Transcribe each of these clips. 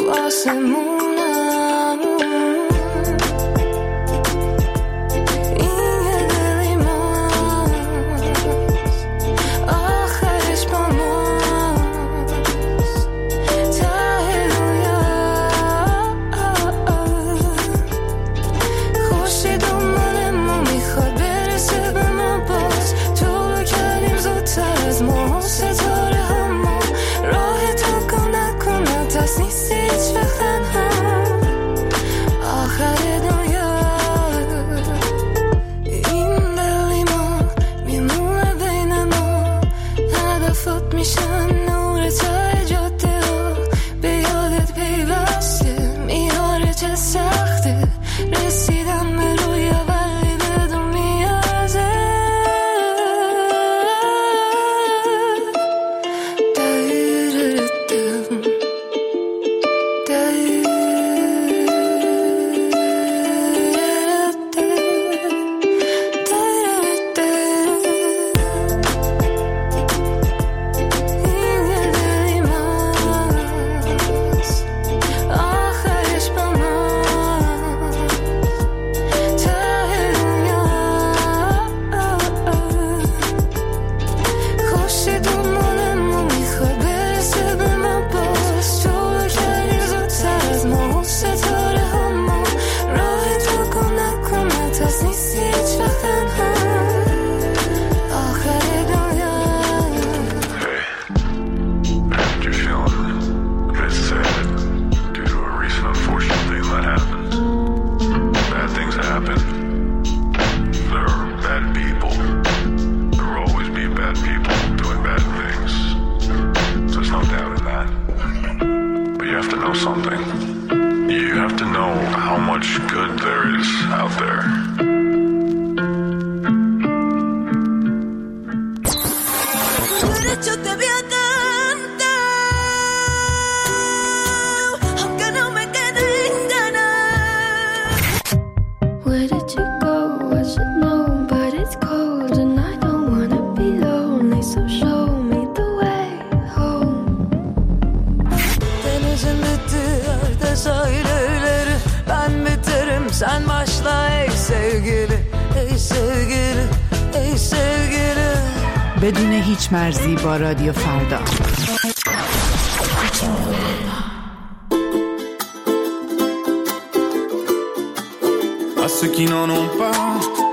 بدون هیچ مرزی با رادیو فردا. À ceux qui n'en ont pas,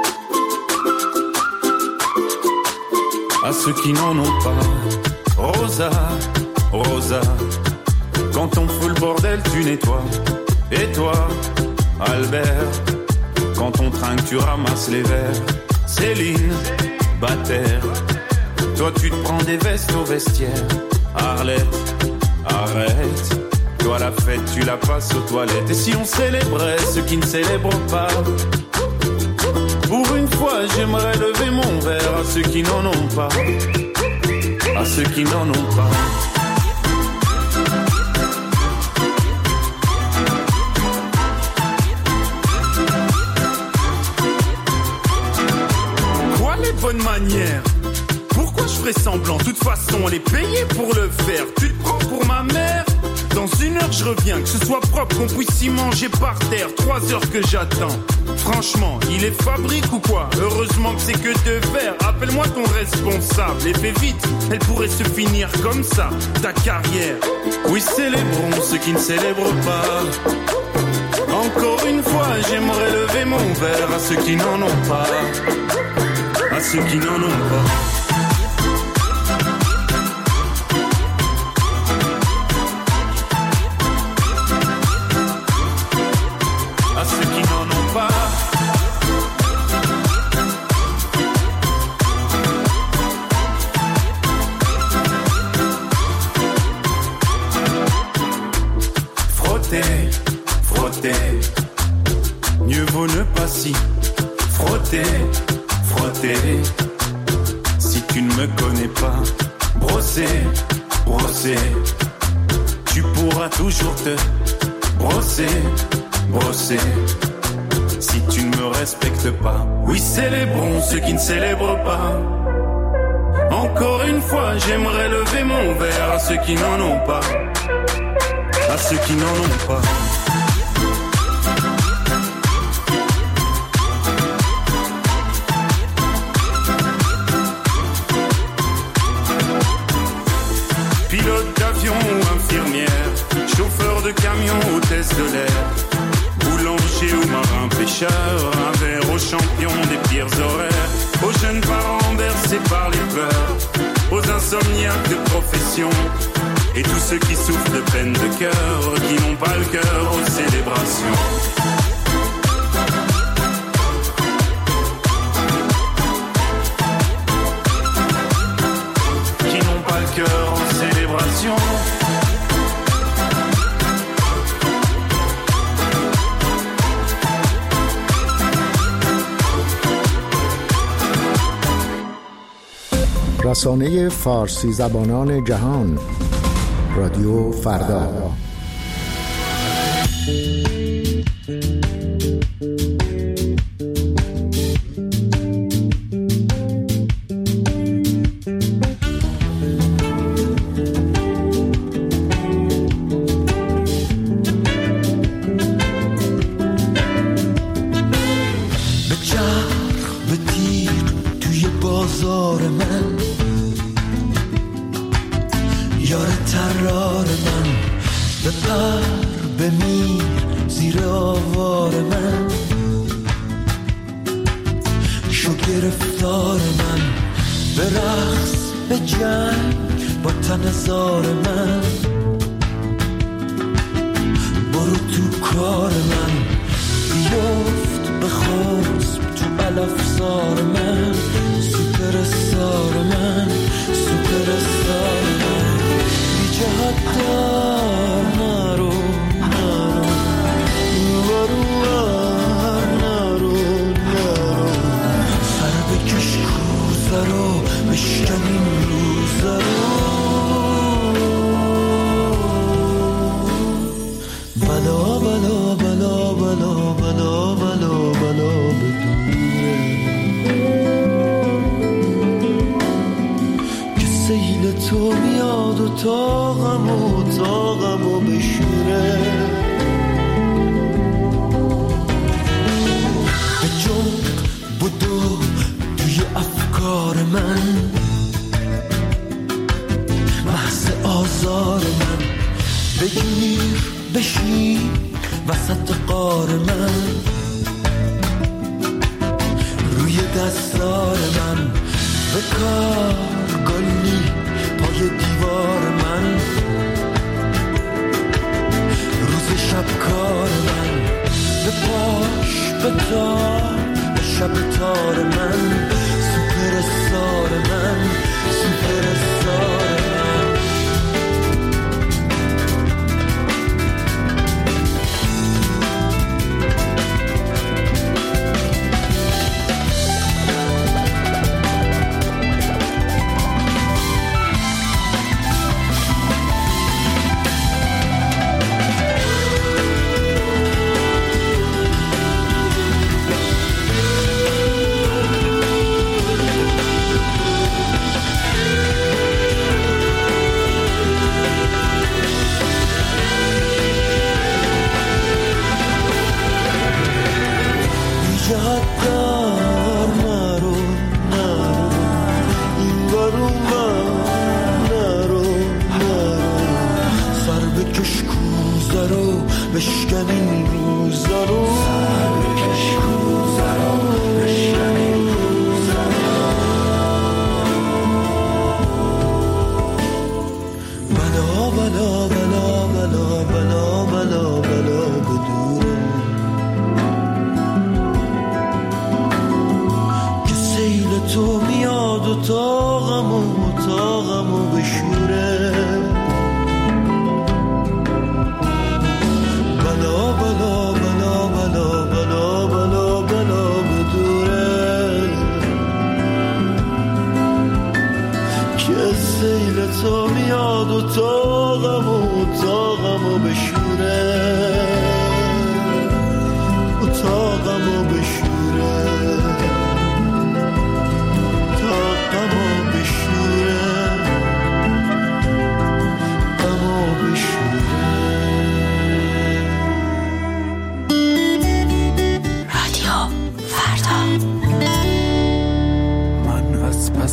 à ceux qui n'en ont pas. Rosa, Rosa, quand on fout le bordel, tu nettoies. Et toi, Albert, quand on trinque, tu ramasses les verres. Céline, Bataire, toi tu te prends des vestes au vestiaire. Arlette, arrête, toi la fête tu la passes aux toilettes. Et si on célébrait ceux qui ne célèbrent pas? Pour une fois j'aimerais lever mon verre à ceux qui n'en ont pas, à ceux qui n'en ont pas. Quoi les bonnes manières? Pourquoi je ferais semblant? De toute façon on est payé pour le faire. Tu te prends pour ma mère? Dans 1 heure je reviens, que ce soit propre, qu'on puisse y manger par terre. 3 heures que j'attends. Franchement, il est fabrique ou quoi? Heureusement que c'est que de verre. Appelle-moi ton responsable et fais vite, elle pourrait se finir comme ça, ta carrière. Oui, célébrons ceux qui ne célèbrent pas. Encore une fois, j'aimerais lever mon verre à ceux qui n'en ont pas, à ceux qui n'en ont pas. Mieux vaut ne pas s'y frotter, frotter. Si tu ne me connais pas, brosser, brosser. Tu pourras toujours te brosser, brosser. Si tu ne me respectes pas, oui célébrons ceux qui ne célèbrent pas. Encore une fois, j'aimerais lever mon verre à ceux qui n'en ont pas, à ceux qui n'en ont pas. Pilote d'avion ou infirmière, chauffeur de camion, hôtesse de l'air, boulanger ou marin pêcheur, un verre aux champions des pires horaires, aux jeunes parents bercés par les peurs, aux insomniaques de profession, et tous ceux qui souffrent de peine de cœur, qui n'ont pas le cœur aux célébrations. Qui n'ont pas le cœur aux célébrations. رسانه فارسی زبانان جهان، رادیو فردا.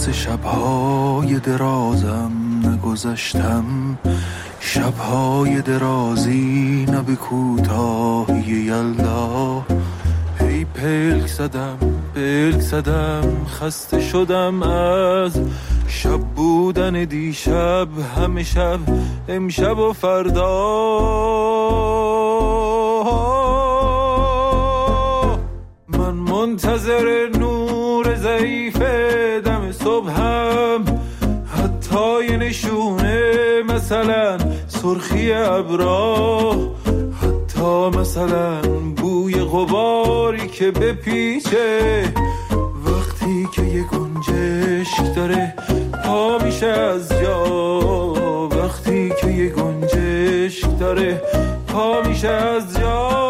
پس شب‌های درازم نگذشتم، شب‌های درازی نه به کوتاهی یلدا. هی پلک زدم خسته شدم از شب بودن دیشب، همه شب امشب و فردا. من منتظر نور ضعیف دم صبحم، حتی یه نشونه مثلا سرخی ابرا، حتی مثلا بوی غباری که بپیچه وقتی که یه گنجشک داره پا میشه از جا، وقتی که یه گنجشک داره پا میشه از جا.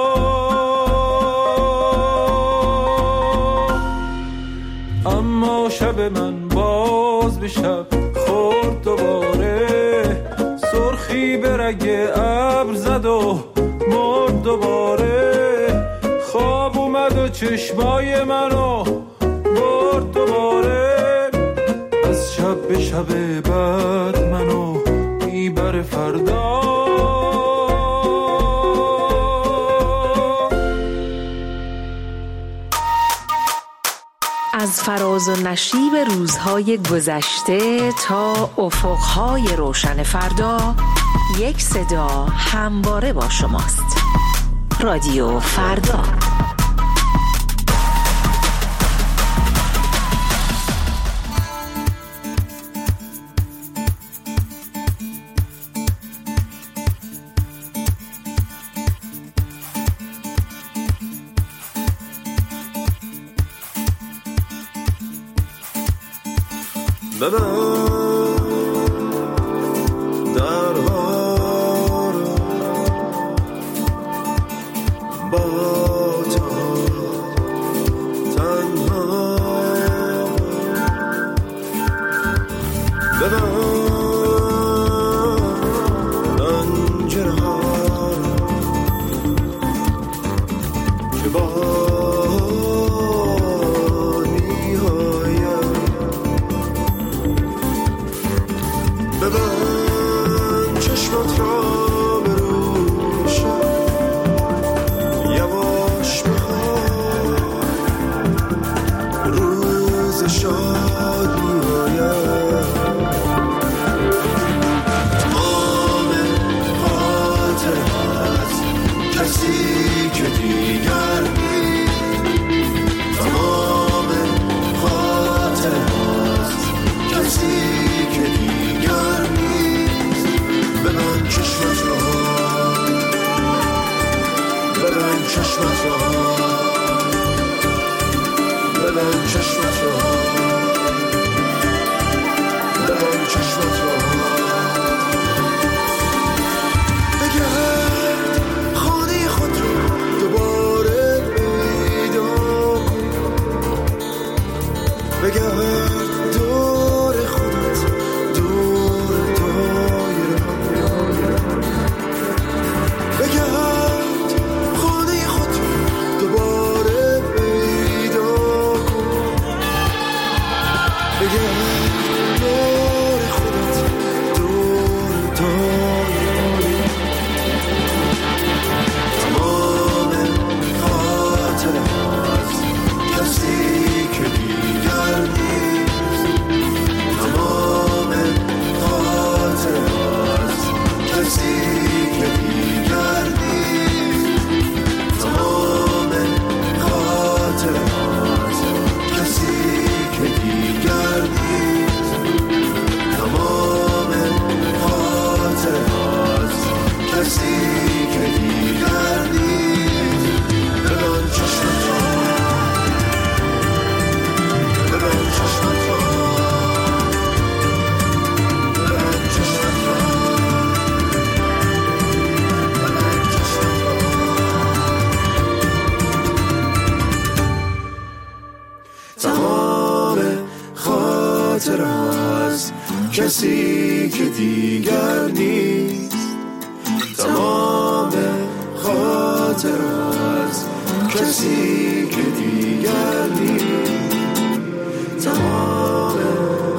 اما شب من باز به شب خورد دوباره، سرخی به رگ ابر زد و مرد دوباره. خواب اومد و چشمای منو برد دوباره، از شب به شب بعد منو میبره فردا. از فراز و نشیب روزهای گذشته تا افقهای روشن فردا، یک صدا همواره با شماست. رادیو فردا. کسی که دیگر نیست، تمام خاطر از کسی که دیگر نیست، تمام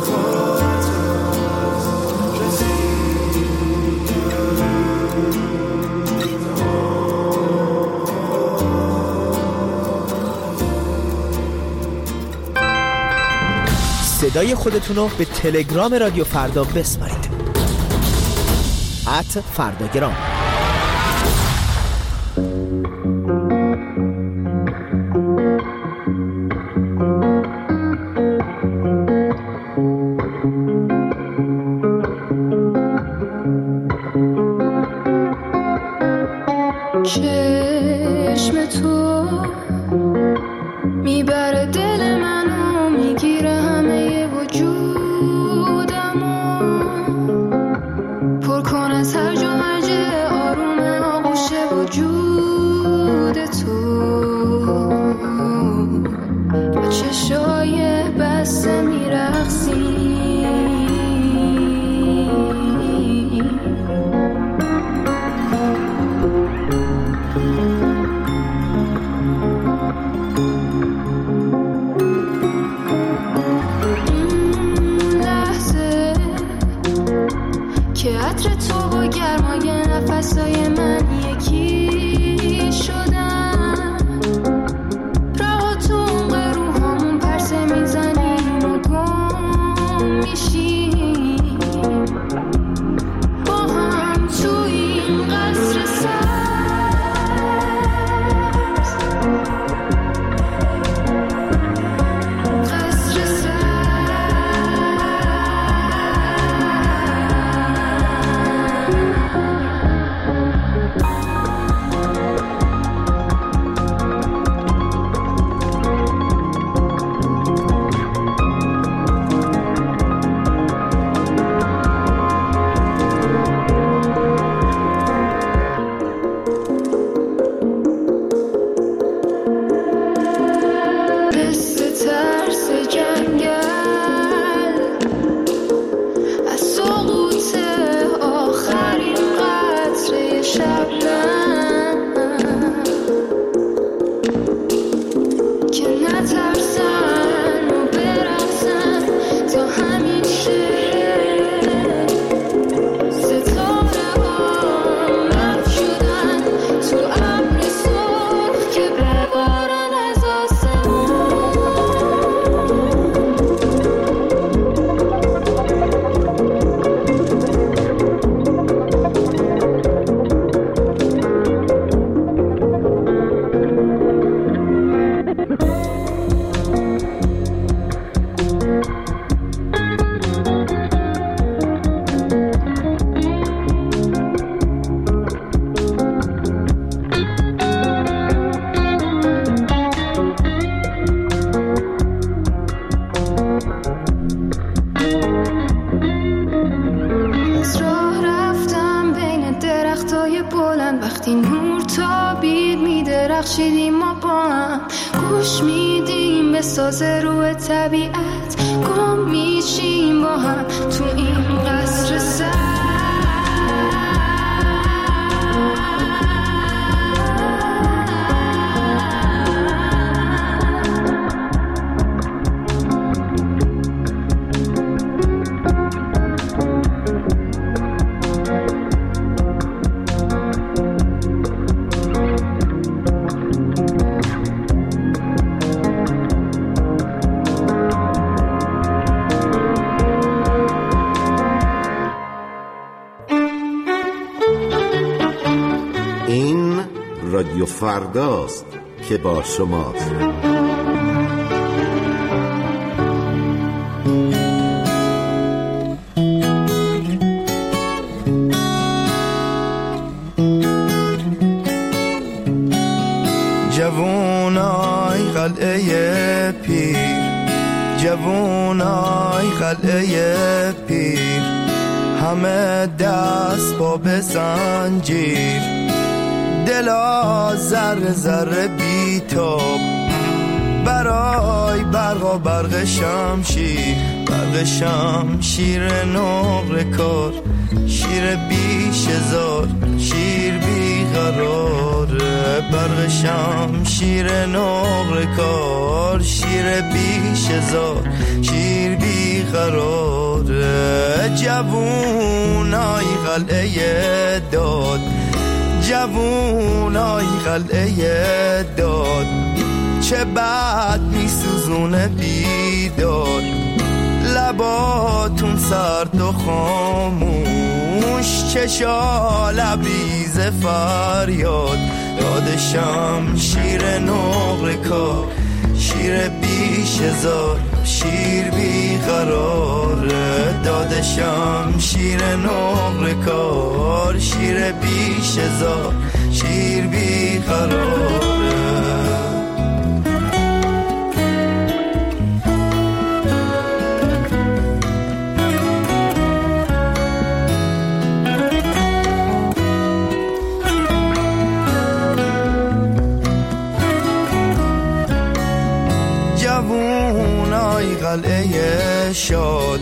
صدای خودتون رو به تلگرام رادیو فردا بسپارید. @فرداگرام. چشم تو میبره دل منو، میگیره همه وجودمو، پر کن از هر جا مرج آروم آغوش وجود تو، با چشای بسته میرقصی. که عطر تو با گرمای نفسای من یکی شدن، رها تو اون روحامون پرسه میزنیم و گم میشیم با هم تو این قصر سبز. وقتی نور تابید میدرخشیدیم ما با هم، گوش میدیم به ساز روح طبیعت، گم میشیم با هم تو این قصر سبز. رادیو فرداست که با شماست. جوونای قلعه پیر، جوونای قلعه پیر، همه دست با به زنجیر، دلا ذره ذره بیتاب برای برق و برق شمشیر، برق شمشیر نقره کار، شیر بیش هزار، شیر بیقراره، برق شمشیر نقره کار، شیر بیش هزار، شیر بیقراره. جوونای قلعه داد، جوونای قلعه داد، چه بد میسوزونه بیداد، لباتون سرد و خاموش، چشا لبریز فریاد دادشم شیر نقره کار، شیر بیش هزار، شیر بی قرار دادشم شیر نقره کار، شیر بیش هزار، شیر بی قرار. جوونای قلعه شاد،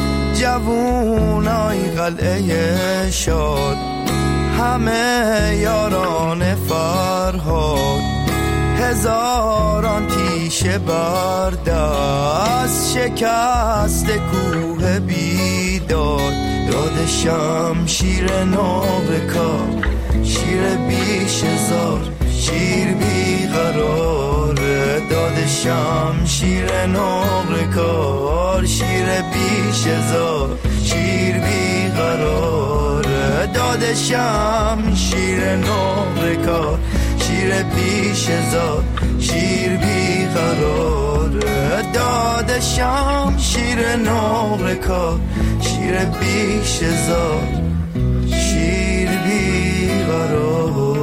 جوونای قلعه شاد، همه یاران فرهاد، هزاران تیشه بر دست، شکست کوه بیداد دادشم شیر نقره کار، شیر بیش هزار، شیر بی قرار دادشم شیر نقره کار، شیر بیش هزار، شیر بی قرار دادشم شیر نقره کار، شیر بیش هزار، شیر بی قرار دادشم شیر نقره کار، شیر بیش هزار، شیر بی قرار.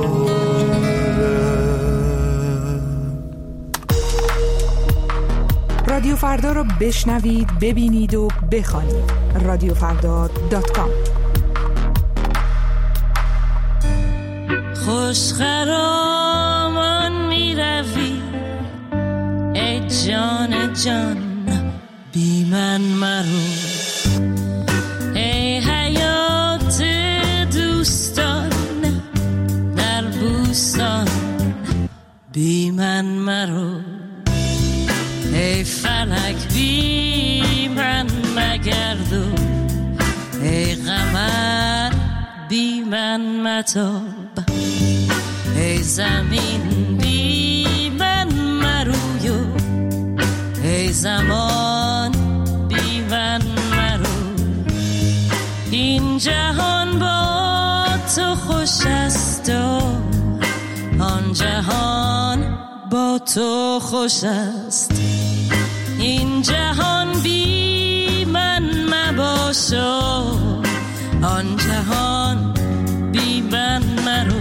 رادیو فردا رو بشنوید، ببینید و بخوانید. رادیوفردا.com. خوش خرامان می روی ای جان جان بی من مرو، ای حیات دوستان در بوستان بی من مرو، ای فلک بی من مگردو، ای قمر بی من متاب، ای زمین بی من مرویو، ای زمان بی من مرو، این جهان با تو خوش است و آن جهان با تو خوش است، این جهان بی من مباش و آن جهان بی من مرو،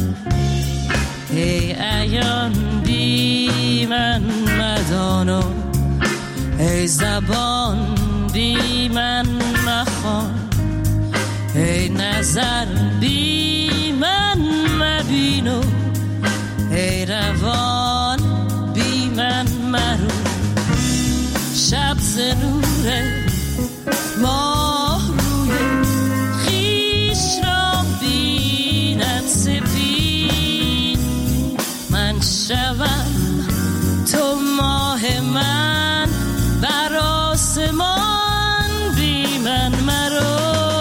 ای عیان بی من مدان و ای زبان بی من مخوان، ای نظر بی من مبین و ای روان بی من مرو، شب ز نور ماه روی خویش را بیند سپید، من شوم تو ماه من بر آسمان بی من مرو.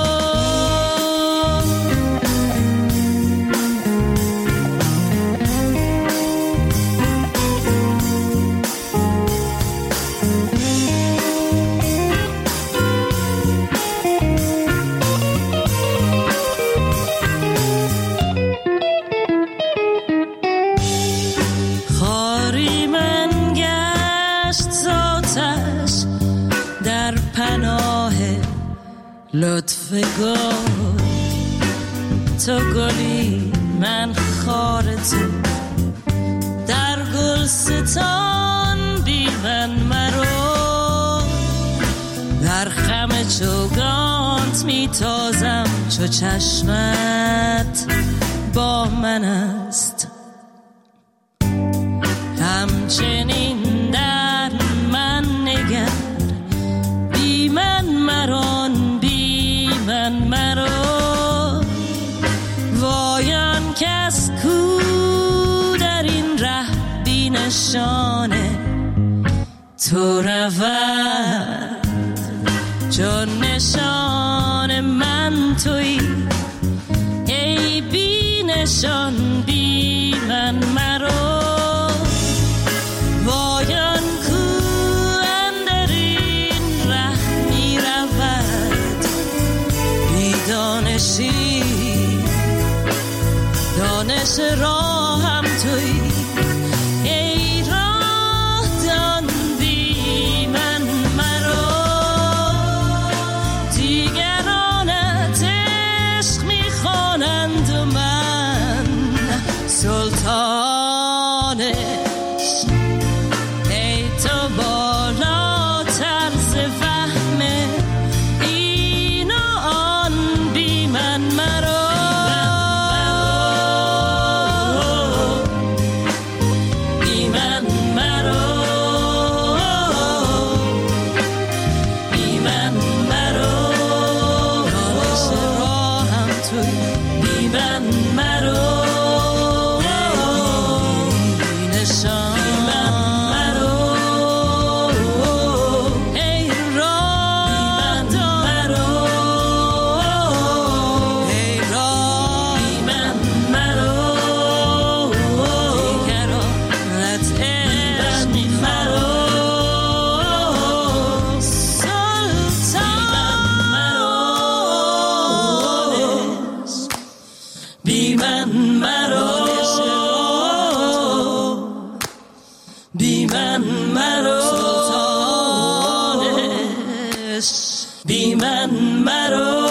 لطف گل تو گلی من خار تو، در گلستان بی من مرو، در خم چوگانت میتازم چو چشمت با من است، همچنین در من نگر بی من مران بی من مرو، وایان کس کو در این ره بی نشانه تو رود، چون نشان من تویی ای بی نشان بی من مرو، وایان کو اندر این ره دیگرانت عشق میخوانند و من سلطان عشق. ای تو بالاتر ز فهم این و آن بی من مرا، بی من مرا، بی من مرا، رانش راهم توی بی من مرا، بی نشان بی من مرا، ای راه مرا، ای راه بی من مرا، دیگرانت عشق مرا، بی من مرا، بی من مرا، بی من مرا.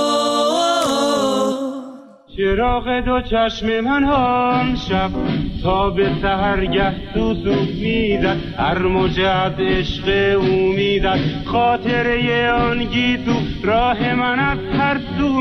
چراغ دو چشم من آن شب تا به سحرگه سوسو میزد، هر موجه از عشق او میزد، خاطره آن گیسو راه من از هر سو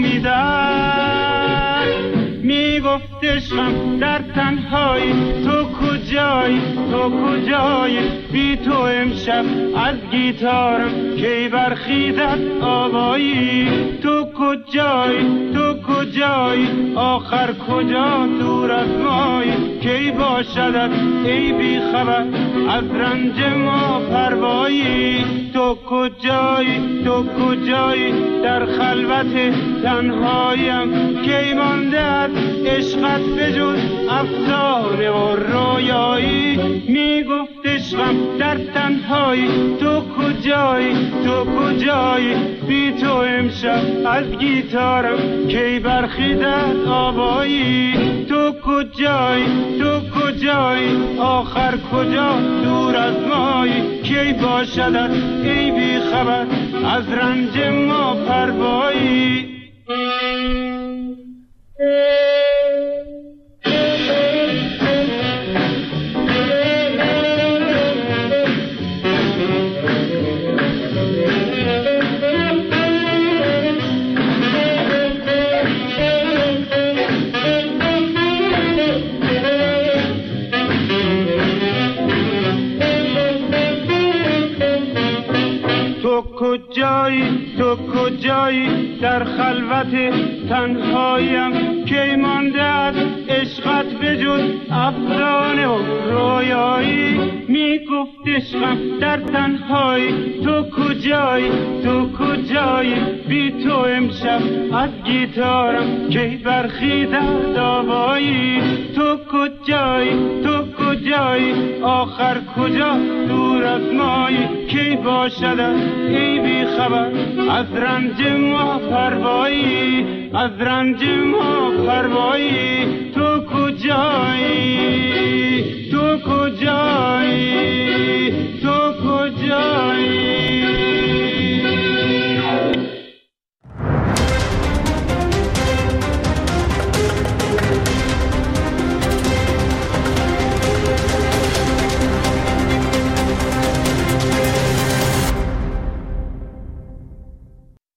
میزد. میگفت عشقم در تنهایی تو کجایی، تو کجایی، بی تو امشب از گیتارم کی برخیزد آوایی. تو کجایی، تو کجایی، آخر کجا دور از مایی، کی باشدت ای بی خبر از رنج ما پروایی. تو کجایی، تو کجایی، در خلوت تنهاییم کی مانده از عشقت بجز افسانه و رویایی. میگفت عشقم در تنهایی تو کجایی، تو کجایی، بی تو امشب از گیتارم کی برخیزد آوایی. تو کجایی، تو کجایی، آخر کجا دور از مایی، کی باشدت ای بی خبر از رنج ما پروایی. کجایی، تو کجایی، در خلوت تنهاییم کی مانده از عشقت بجز افسانه و رویایی. میگفت عشقم در تنهایی تو کجایی، تو کجایی، بی تو امشب از گیتارم کی برخیزد آوایی. تو کجایی، تو کجایی، آخر کجا دور از مایی، کی باشدت ای بی خبر از رنج ما پروایی، از رنج ما پروایی. تو کجایی، تو کجایی، تو کجایی.